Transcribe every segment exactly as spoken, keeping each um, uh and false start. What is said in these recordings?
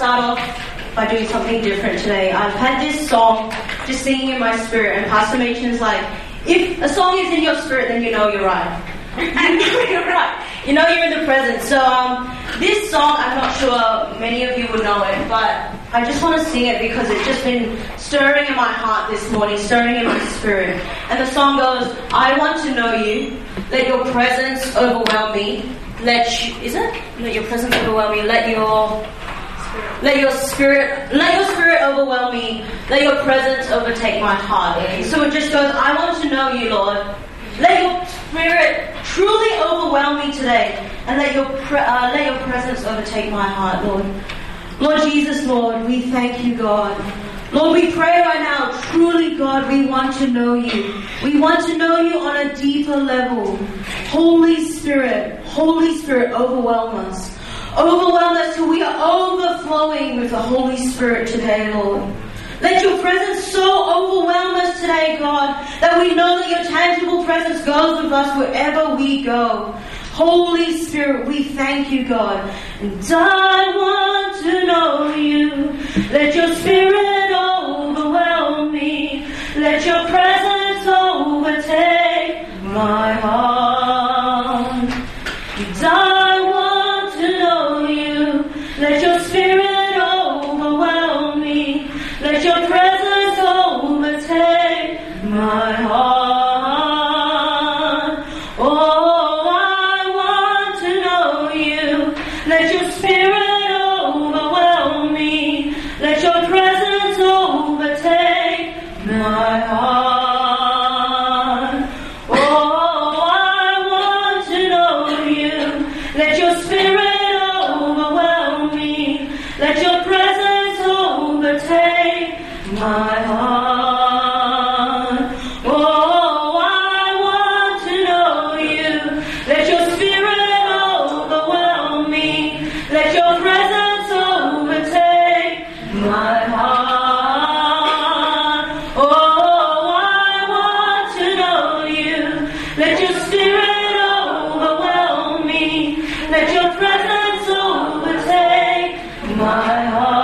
start off by doing something different today. I've had this song just singing in my spirit, and Pastor Machen's like, if a song is in your spirit, then you know you're right. You know you're right. You know you're in the presence. So um, this song, I'm not sure many of you would know it, but I just want to sing it because it's just been stirring in my heart this morning, stirring in my spirit. And the song goes, I want to know you. Let your presence overwhelm me. Let you, is it? Let your presence overwhelm me. Let your let your spirit let your spirit overwhelm me. Let your presence overtake my heart. So it just goes, I want to know you, Lord. Let your spirit truly overwhelm me today, and let your pre- uh, let your presence overtake my heart, Lord. Lord Jesus, Lord, we thank you, God. Lord, we pray right now, truly, God, we want to know you. We want to know you on a deeper level. Holy Spirit, Holy Spirit, overwhelm us. Overwhelm us till we are overflowing with the Holy Spirit today, Lord. Let your presence so overwhelm us today, God, that we know that your tangible presence goes with us wherever we go. Holy Spirit, we thank you, God. And I want to know you. Let your spirit overwhelm me. Let your presence overtake my heart. And I want to know you. Let your spirit overwhelm me. Let your presence overtake my heart. Oh, I want to know you. Let your spirit overwhelm me. Let your presence overtake my heart. Oh, I want to know you. Let your spirit overwhelm me. Let your presence overtake my heart. Oh, I want to know you. Let your spirit overwhelm me. Let your presence overtake my heart. Oh, I want to know you. Let your spirit overwhelm me. Let your presence overtake my heart.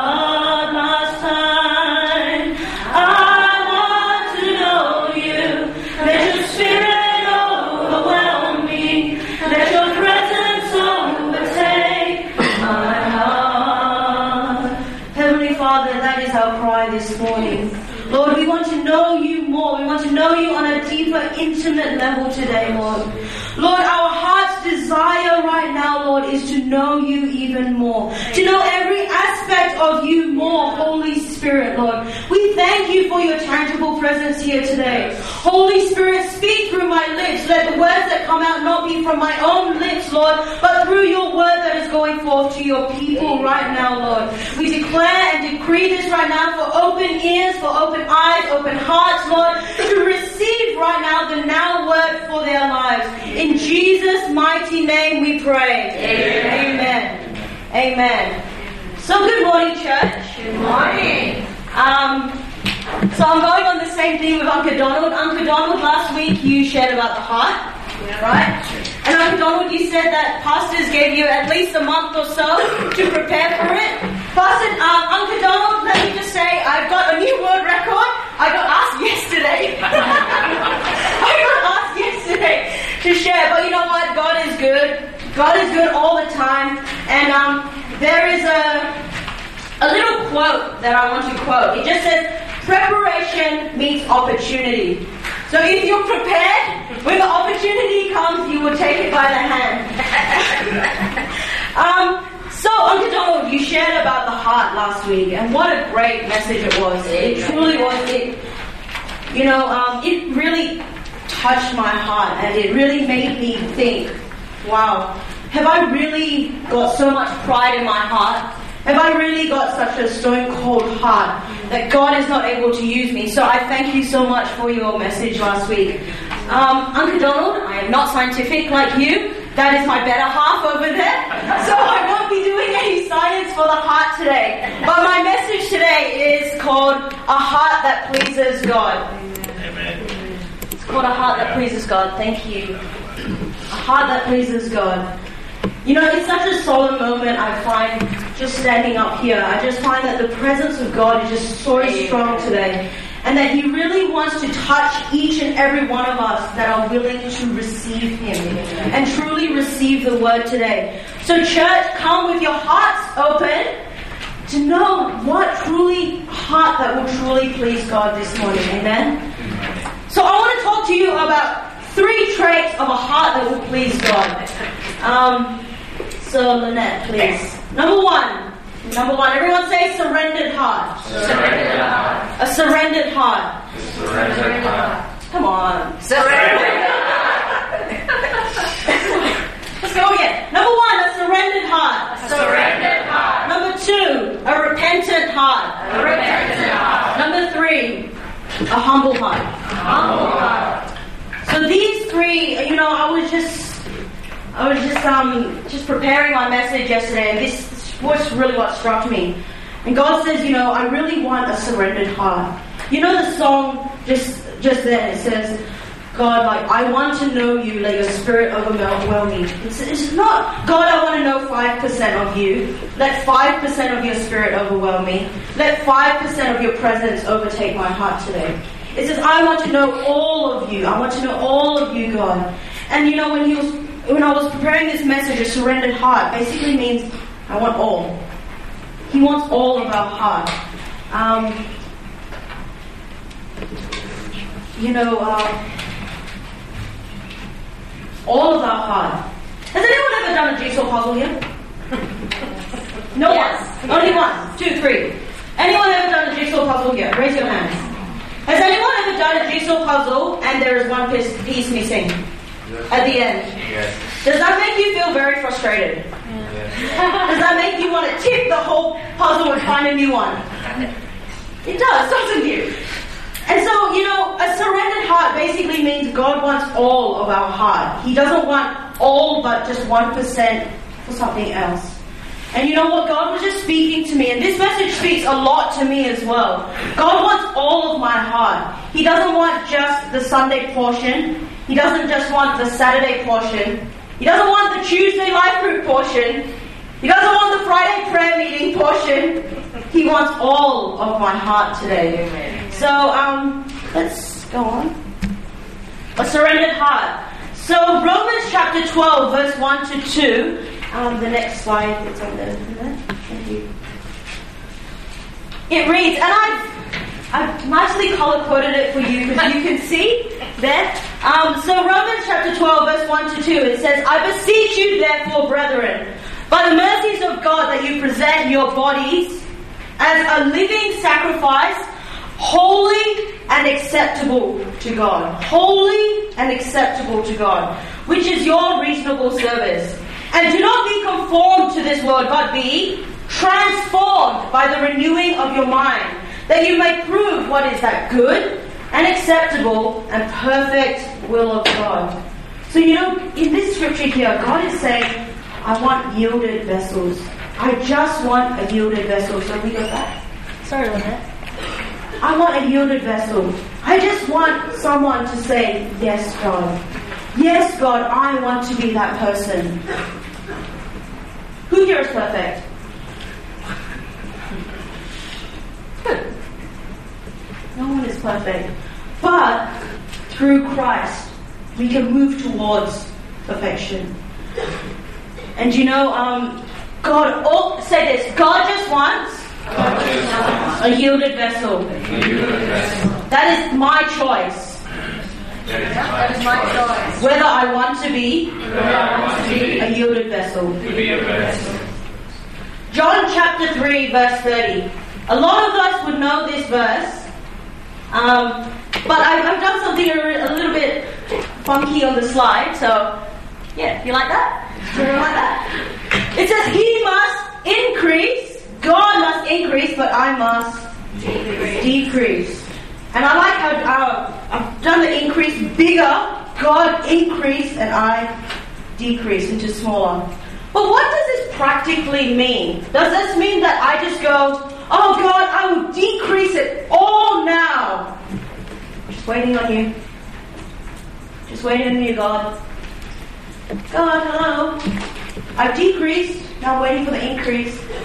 This morning, Lord, we want to know you more. We want to know you on a deeper, intimate level today, Lord. Lord, our heart's desire right now, Lord, is to know you even more. To know every aspect of you more, Holy Spirit, Lord. We thank you for your tangible presence here today. Holy Spirit, speak through my lips. Let the words that come out not be from my own lips, Lord, but through your word that is going forth to your people right now, Lord. We declare and decree this right now for open ears, for open eyes, open hearts, Lord, to receive right now the now word for their lives. In Jesus' mighty name we pray. Amen. Amen. Amen. So good morning, church. Good morning. Um, so I'm going on the same theme with Uncle Donald. Uncle Donald, last week you shared about the heart, right? And Uncle Donald, you said that pastors gave you at least a month or so to prepare for it. Pastor, um, Uncle Donald, let me just say, I've got a new world record. I got asked yesterday. I got asked yesterday to share, but you know what? God is good. God is good all the time. And um, there is a a little quote that I want to quote. It just says, preparation meets opportunity. So if you're prepared, when the opportunity comes, you will take it by the hand. um, so, Uncle Donald, you shared about the heart last week, and what a great message it was. It truly was. It, you know, um, it really touched my heart, and it really made me think, wow, have I really got so much pride in my heart? Have I really got such a stone-cold heart that God is not able to use me? So I thank you so much for your message last week. Um, Uncle Donald, I am not scientific like you. That is my better half over there. So I won't be doing any science for the heart today. But my message today is called A Heart That Pleases God. Amen. It's called A Heart That Pleases God. Thank you. A heart that pleases God. You know, it's such a solemn moment, I find, just standing up here, I just find that the presence of God is just so strong today. And that He really wants to touch each and every one of us that are willing to receive Him and truly receive the word today. So church, come with your hearts open to know what truly heart that will truly please God this morning. Amen? So I want to talk to you about three traits of a heart that will please God. Um, so Lynette, please. Number one. Number one, everyone say surrendered heart. Surrendered heart. A surrendered heart. Surrendered heart. Come on. Surrendered Let's go again. Number one, a surrendered heart. Surrendered heart. Number two, a repentant heart. A repentant heart. Number three, a humble heart. Humble heart. So these three, you know, I was just, I was just, um, just preparing my message yesterday, and this was really what struck me. And God says, you know, I really want a surrendered heart. You know the song just, just then, it says, God, like, I want to know you, let your spirit overwhelm me. It's, it's not, God, I want to know five percent of you. Let five percent of your spirit overwhelm me. Let five percent of your presence overtake my heart today. It says, I want to know all of you. I want to know all of you, God. And you know, when he was, when I was preparing this message, a surrendered heart basically means I want all. He wants all of our heart. Um, you know, uh, all of our heart. Has anyone ever done a jigsaw puzzle here? No Yes. one. Only one. Two, three. Anyone ever done a jigsaw puzzle here? Raise your hands. Has anyone ever done a jigsaw puzzle and there is one piece, piece missing at the end? Yes. Does that make you feel very frustrated? Does that make you want to tip the whole puzzle and find a new one? It does, doesn't it? And so, you know, a surrendered heart basically means God wants all of our heart. He doesn't want all but just one percent for something else. And you know what? God was just speaking to me, and this message speaks a lot to me as well. God wants all of my heart. He doesn't want just the Sunday portion. He doesn't just want the Saturday portion. He doesn't want the Tuesday life group portion. He doesn't want the Friday prayer meeting portion. He wants all of my heart today. Amen. So, um, let's go on. A surrendered heart. So, Romans chapter twelve, verse one to two. Um, the next slide, it's on there. Thank you. It reads, and I've, I've nicely color coded it for you because you can see there. Um, so Romans chapter twelve, verse one to two, it says, I beseech you therefore, brethren, by the mercies of God, that you present your bodies as a living sacrifice, holy and acceptable to God. Holy and acceptable to God, which is your reasonable service. And do not be conformed to this world, but be transformed by the renewing of your mind, that you may prove what is that good and acceptable and perfect will of God. So, you know, in this scripture here, God is saying, I want yielded vessels. I just want a yielded vessel. So we go back. Sorry, Lynette. I want a yielded vessel. I just want someone to say, yes, God. Yes, God, I want to be that person. Who here is perfect? Good. No one is perfect. But through Christ, we can move towards perfection. And you know, um, God, oh, say this, God just wants God just wants a yielded vessel. a yielded vessel. That is my choice. That is my, that is my choice. choice. Whether I want to be, Whether I want to be a yielded vessel. To be a vessel. John chapter three, verse thirty. A lot of us would know this verse. Um, but I've, I've done something a, a little bit funky on the slide. So, yeah, you like that? You like that? It says, He must increase, God must increase, but I must decrease. decrease. And I like how uh, I've done the increase bigger, God increase, and I decrease into smaller. But what does this practically mean? Does this mean that I just go, oh God, I will decrease it all now? Just waiting on you. Just waiting on you, God. God, hello. I've decreased, now I'm waiting for the increase.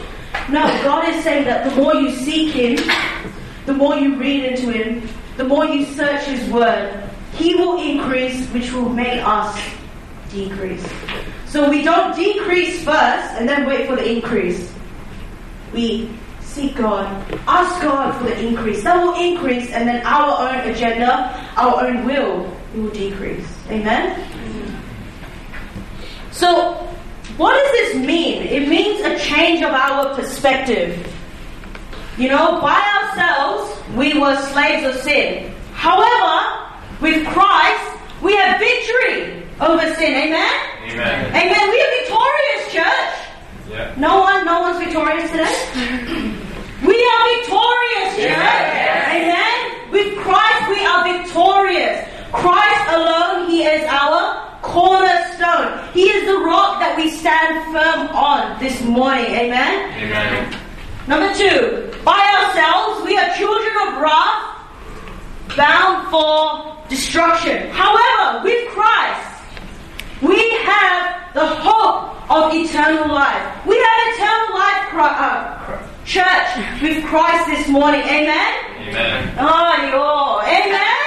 No, God is saying that the more you seek Him, the more you read into Him, the more you search His Word, He will increase, which will make us decrease. So we don't decrease first and then wait for the increase. We seek God, ask God for the increase. That will increase, and then our own agenda, our own will, it will decrease. Amen? Mm-hmm. So, what does this mean? It means a change of our perspective. You know, by ourselves, we were slaves of sin. However, with Christ, we have victory over sin. Amen? Amen. Amen. We are victorious, church. Yeah. No one, no one's victorious today. We are victorious, church. Yeah. Amen. With Christ, we are victorious. Christ alone, He is our cornerstone. He is the rock that we stand firm on this morning. Amen. Amen. Number two, by ourselves, we are children of wrath, bound for destruction. However, with Christ, we have the hope of eternal life. We have eternal life, uh, church, with Christ this morning. Amen? Amen. Oh, yo. Amen?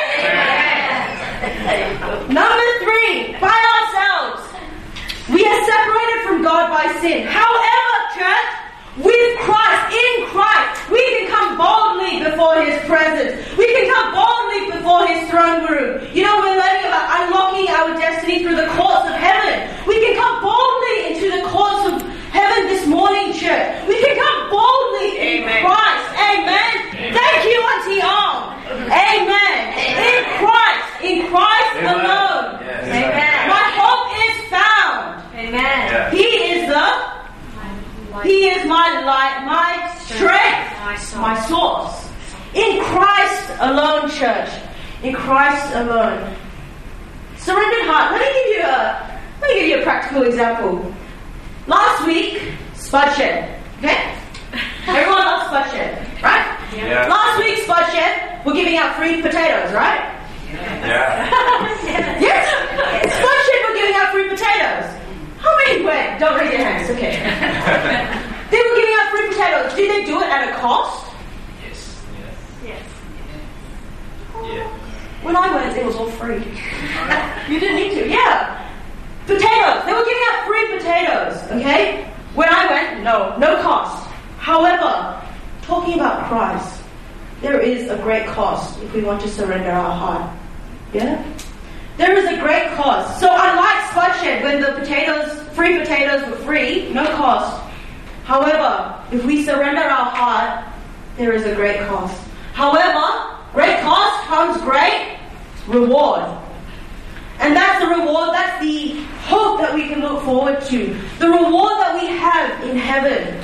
Amen. Number three, by ourselves, we are separated from God by sin. However, church, with Christ, in Christ, we can come boldly before His presence. We can come boldly before His throne room. You know, we're learning about unlocking our destiny through the courts of heaven. We can come boldly into the courts of heaven this morning, church. We can come boldly in Amen. Christ. Amen. Amen. Thank you, Auntie Ong. Amen. Amen. In Christ, in Christ Amen. Alone. Yes. Amen. My hope is found. Amen. Yeah. He is the He is my light, my strength, my source. In Christ alone, church. In Christ alone. Surrendered heart. Let me give you a let me give you a practical example. Last week, Spud Shed. Okay? Everyone loves Spud Shed, right? Yeah. Last week, Spud Shed, we're giving out free potatoes, right? Yeah. Yes. Spud Shed, we're giving out free potatoes. How many went? Don't raise your hands, okay. They were giving out free potatoes. Did they do it at a cost? Yes. Yes. Yeah. When I went, it was all free. You didn't need to. Yeah. Potatoes. They were giving out free potatoes, okay? When I went, no, no cost. However, talking about Christ, there is a great cost if we want to surrender our heart. Yeah? There is a great cost. So unlike Spud Shed, when the potatoes, free potatoes were free, no cost. However, if we surrender our heart, there is a great cost. However, great cost comes great reward. And that's the reward, that's the hope that we can look forward to. The reward that we have in heaven.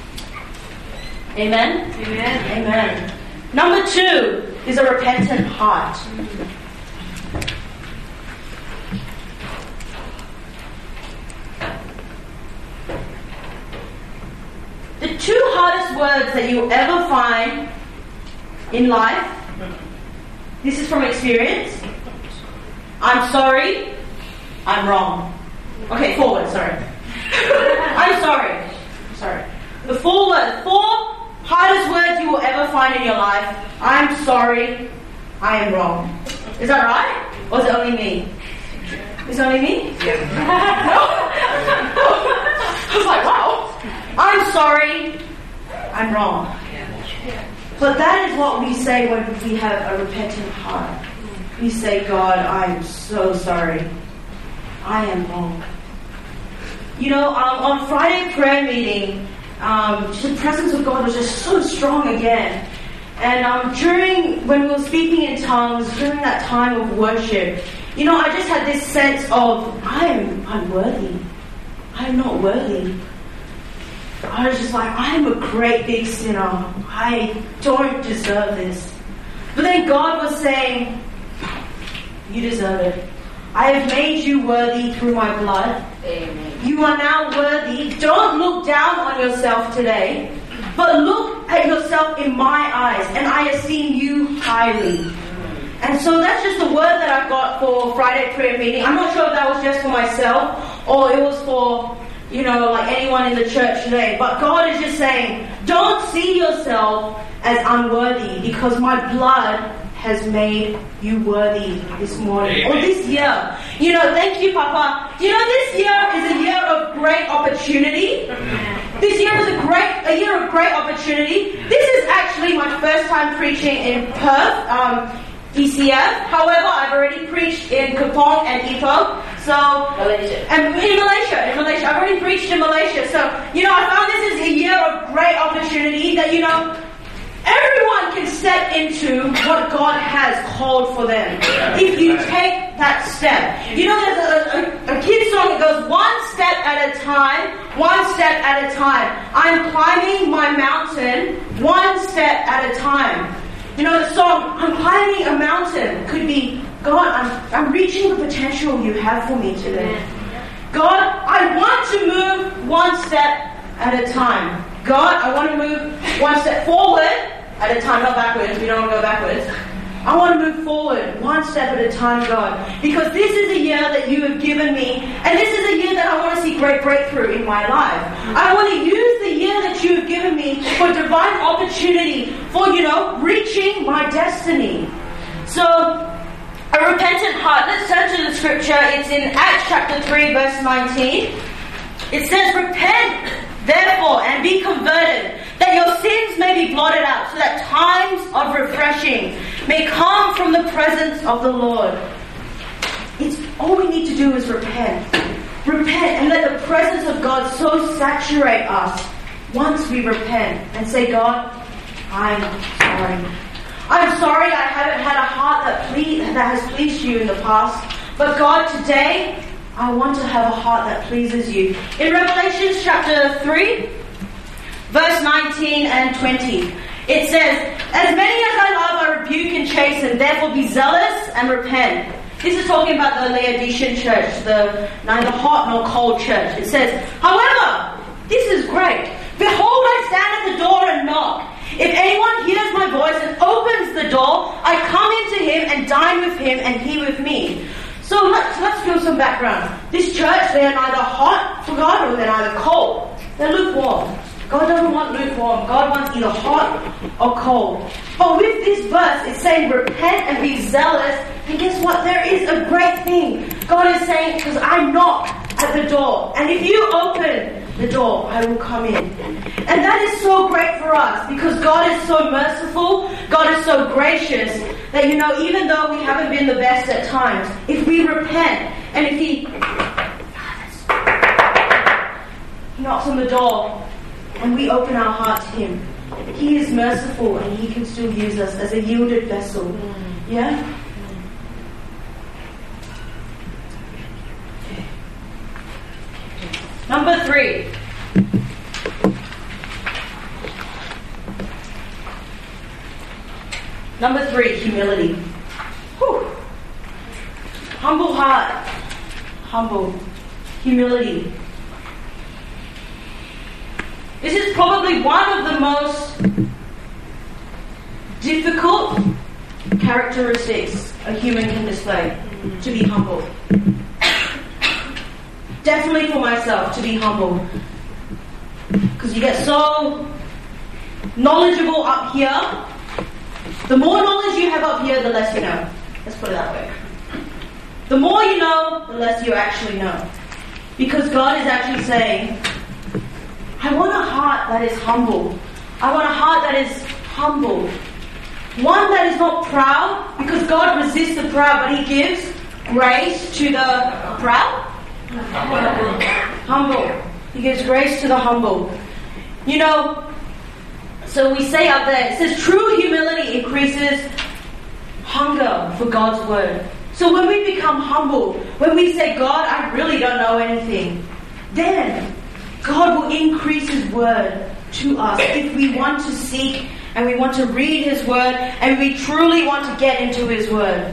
Amen? Amen. Amen. Number two is a repentant heart. The two hardest words that you'll ever find in life, this is from experience. I'm sorry, I'm wrong. Okay, four words, sorry. I'm sorry. Sorry. The four words, four hardest words you will ever find in your life. I'm sorry, I am wrong. Is that right? Or is it only me? Is it only me? Yeah. No? I was like, wow. I'm sorry, I'm wrong. But that is what we say when we have a repentant heart. We say, God, I am so sorry. I am wrong. You know, um, on Friday prayer meeting, um, the presence of God was just so strong again. And um, during, when we were speaking in tongues, during that time of worship, you know, I just had this sense of, I am unworthy. I am not worthy. I was just like, I am a great big sinner. I don't deserve this. But then God was saying, you deserve it. I have made you worthy through my blood. Amen. You are now worthy. Don't look down on yourself today, but look at yourself in my eyes, and I esteem you highly. And so that's just the word that I got for Friday prayer meeting. I'm not sure if that was just for myself or it was for you know, like anyone in the church today. But God is just saying, don't see yourself as unworthy because my blood has made you worthy this morning. Amen. Or this year. You know, thank you, Papa. You know, this year is a year of great opportunity. Amen. This year is a great, a year of great opportunity. This is actually my first time preaching in Perth, um, E C F. However, I've already preached in Kupang and Ipoh. So, Malaysia. And in Malaysia, in Malaysia. I've already preached in Malaysia. So, you know, I found this is a year of great opportunity that, you know, everyone can step into what God has called for them. If you take that step. You know, there's a, a, a kid song that goes, one step at a time, one step at a time. I'm climbing my mountain, one step at a time. You know, the song, I'm climbing a mountain, could be, God, I'm, I'm reaching the potential you have for me today. God, I want to move one step at a time. God, I want to move one step forward at a time, not backwards. We don't want to go backwards. I want to move forward one step at a time, God, because this is a year that you have given me, and this is a year that I want to see great breakthrough in my life. I want to use the year that you have given me for divine opportunity, for, you know, reaching my destiny. So, a repentant heart. Let's turn to the scripture. It's in Acts chapter three, verse nineteen. It says, repent, therefore, and be converted, that your sins may be blotted out, so that times of refreshing may come from the presence of the Lord. It's all we need to do is repent. Repent and let the presence of God so saturate us once we repent and say, God, I'm sorry. I'm sorry I haven't had a heart that, ple- that has pleased you in the past. But God, today, I want to have a heart that pleases you. In Revelation chapter three, verse nineteen and twenty, it says, as many as I love, I rebuke and chasten, therefore be zealous and repent. This is talking about the Laodicean church, the neither hot nor cold church. It says, however, this is great. Behold, I stand at the door and knock. If anyone hears my voice and opens the door, I come into him and dine with him and he with me. So let's, let's give some background. This church, they are neither hot for God or they're neither cold. They're lukewarm. God doesn't want lukewarm. God wants either hot or cold. But with this verse, it's saying repent and be zealous. And guess what? There is a great thing. God is saying, because I knock at the door. And if you open the door, I will come in. And that is so great for us because God is so merciful. God is so gracious that, you know, even though we haven't been the best at times, if we repent and if He knocks on the door, and we open our heart to Him, He is merciful and He can still use us as a yielded vessel. Yeah? Number three. Number three, humility. Whew. Humble heart. Humble. Humility. This is probably one of the most difficult characteristics a human can display, to be humble. Definitely for myself, to be humble. Because you get so knowledgeable up here. The more knowledge you have up here, the less you know. Let's put it that way. The more you know, the less you actually know. Because God is actually saying, I want a heart that is humble. I want a heart that is humble. One that is not proud, because God resists the proud, but He gives grace to the proud. Humble. He gives grace to the humble. You know, so we say up there, it says true humility increases hunger for God's word. So when we become humble, when we say, God, I really don't know anything, then God will increase His word to us if we want to seek and we want to read His word and we truly want to get into His word.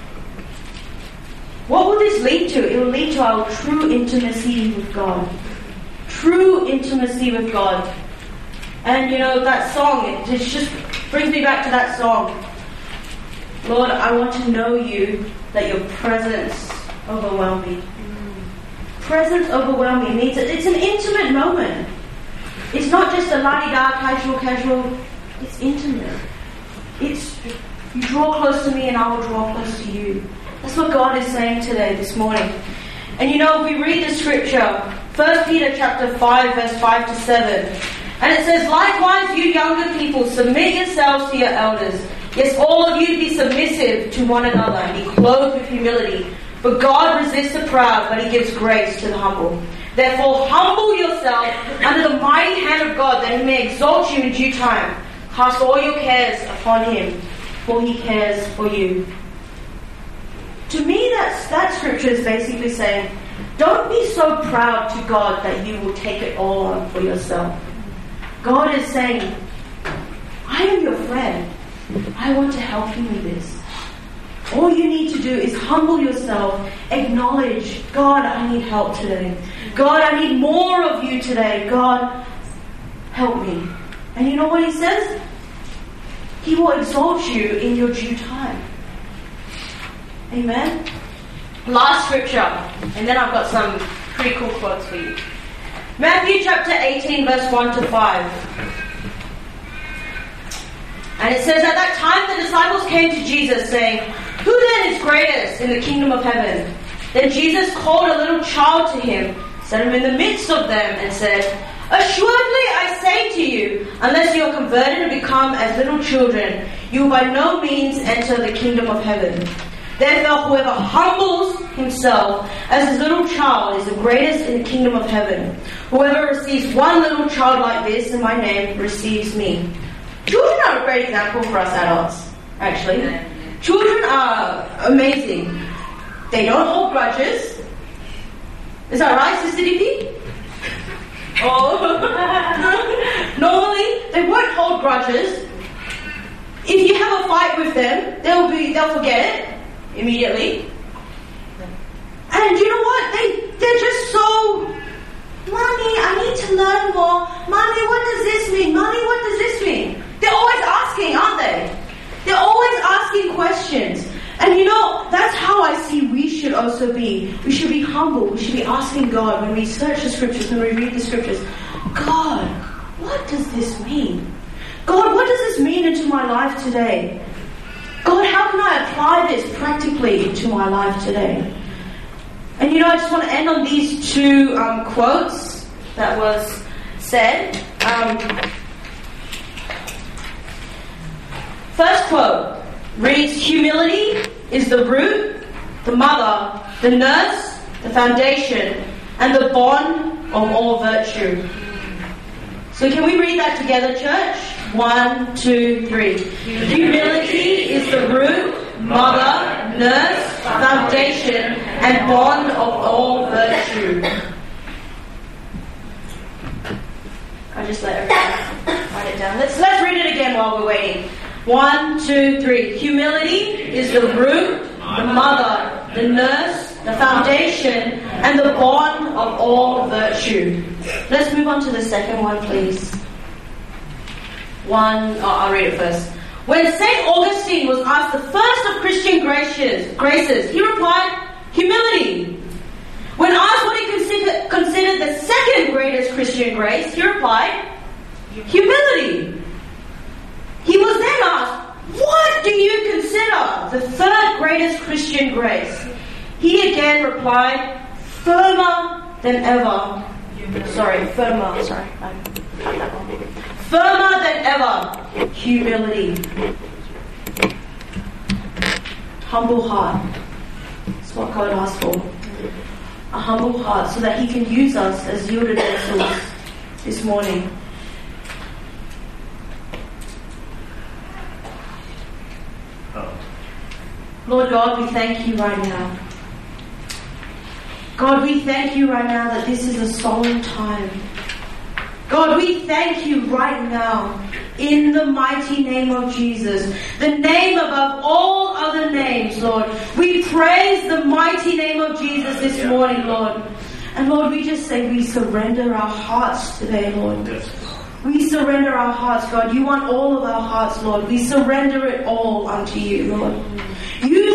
What will this lead to? It will lead to our true intimacy with God. True intimacy with God. And you know, that song, it just brings me back to that song. Lord, I want to know You, that Your presence overwhelm me. presence overwhelm me. It needs it. It's an intimate moment. It's not just a la-di-da, casual, casual. It's intimate. It's, you draw close to me and I will draw close to you. That's what God is saying today, this morning. And you know, we read the scripture, First Peter chapter five, verse five to seven. And it says, likewise, you younger people, submit yourselves to your elders. Yes, all of you be submissive to one another and be clothed with humility. For God resists the proud, but he gives grace to the humble. Therefore, humble yourself under the mighty hand of God, that he may exalt you in due time. Cast all your cares upon him, for he cares for you. To me, that's, that scripture is basically saying, don't be so proud to God that you will take it all on for yourself. God is saying, I am your friend. I want to help you with this. All you need to do is humble yourself, acknowledge, God, I need help today. God, I need more of you today. God, help me. And you know what he says? He will exalt you in your due time. Amen? Last scripture, and then I've got some pretty cool quotes for you. Matthew chapter eighteen, verse one to five. And it says, at that time the disciples came to Jesus, saying, who then is greatest in the kingdom of heaven? Then Jesus called a little child to him, set him in the midst of them, and said, assuredly I say to you, unless you are converted and become as little children, you will by no means enter the kingdom of heaven. Therefore, whoever humbles himself as his little child is the greatest in the kingdom of heaven. Whoever receives one little child like this in my name receives me. Children are a great example for us adults, actually. Children are amazing. They don't hold grudges. Is that right, Sister Dippy? Oh. Normally, they won't hold grudges. If you have a fight with them, they'll be they'll forget it immediately. And you know what? They they're just so, Mommy, I need to learn more. Mommy, what does this mean? Mommy, what does this mean? They're always asking, aren't they? They're always asking questions. And you know, that's how I see we should also be. We should be humble. We should be asking God when we search the scriptures, when we read the scriptures, God, what does this mean? God, what does this mean into my life today? God, how can I apply this practically into my life today? And you know, I just want to end on these two um, quotes that was said. Um, first quote reads, humility is the root, the mother, the nurse, the foundation, and the bond of all virtue. So can we read that together, church? One, two, three. Humility is the root, mother, nurse, foundation, and bond of all virtue. I just let everyone write it down. Let's let's read it again while we're waiting. One, two, three. Humility is the root, the mother, the nurse, the foundation, and the bond of all virtue. Let's move on to the second one, please. One, oh, I'll read it first. When Saint Augustine was asked the first of Christian graces, graces, he replied, humility. When asked what he consider, considered the second greatest Christian grace, he replied, humility. He was then asked, what do you consider the third greatest Christian grace? He again replied, firmer than ever. Sorry, firmer, sorry, I cut that one. Firmer than ever, humility. Humble heart. That's what God asks for. A humble heart so that he can use us as yielded vessels this morning. Lord God, we thank you right now. God, we thank you right now that this is a solemn time. God, we thank you right now in the mighty name of Jesus, the name above all other names, Lord. We praise the mighty name of Jesus this morning, Lord. And Lord, we just say we surrender our hearts today, Lord. We surrender our hearts, God. You want all of our hearts, Lord. We surrender it all unto you, Lord. Use us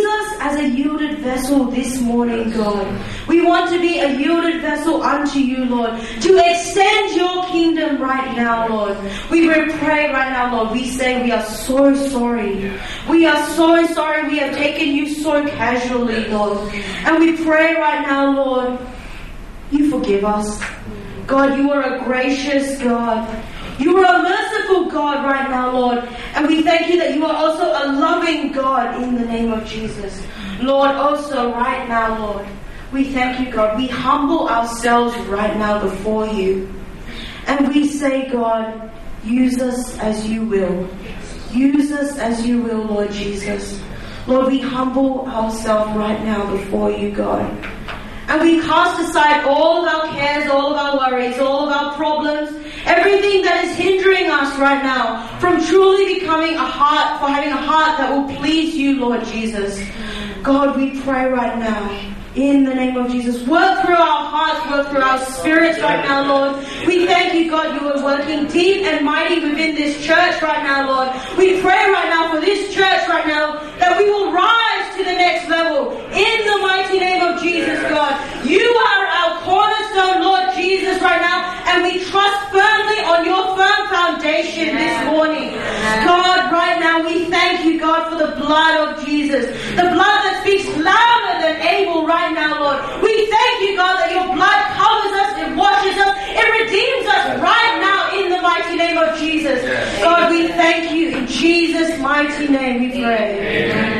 as a yielded vessel this morning, God. We want to be a yielded vessel unto you, Lord, to extend your kingdom right now, Lord. We pray right now, Lord. We say we are so sorry. We are so sorry we have taken you so casually, Lord. And we pray right now, Lord, you forgive us. God, you are a gracious God. You are a merciful God right now, Lord. And we thank you that you are also a loving God in the name of Jesus. Lord, also right now, Lord, we thank you, God. We humble ourselves right now before you. And we say, God, use us as you will. Use us as you will, Lord Jesus. Lord, we humble ourselves right now before you, God. And we cast aside all of our cares, all of our worries, all of our problems, everything that is hindering us right now from truly becoming a heart, for having a heart that will please you, Lord Jesus. God, we pray right now, in the name of Jesus, work through our hearts, work through our spirits right now, Lord. We thank you, God, you are working deep and mighty within this church right now, Lord. We pray right now for this church right now that we will rise to the next level in the mighty name of Jesus, God. You are our cornerstone, Lord Jesus, right now, and we trust firmly on your firm foundation this morning. God, right now, we thank you, God, for the blood of Jesus, the blood that speaks louder than Abel right now, Lord. We thank you, God, that your blood covers us, it washes us, it redeems us right now in the mighty name of Jesus. God, we thank you. In Jesus' mighty name we pray. Amen.